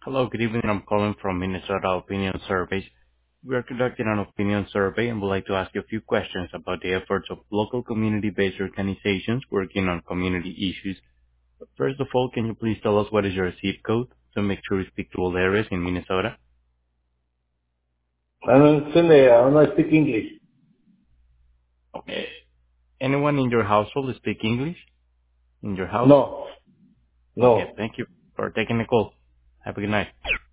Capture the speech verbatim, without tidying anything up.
Hello, good evening. I'm calling from Minnesota Opinion Surveys. We are conducting an opinion survey and would like to ask you a few questions about the efforts of local community-based organizations working on community issues. First of all, can you please tell us what is your zip code to make sure we speak to all areas in Minnesota? I don't understand. uh, I don't speak English. Okay. Anyone in your household speak English in your house? No, Okay, no. thank you for taking the call. Have a good night.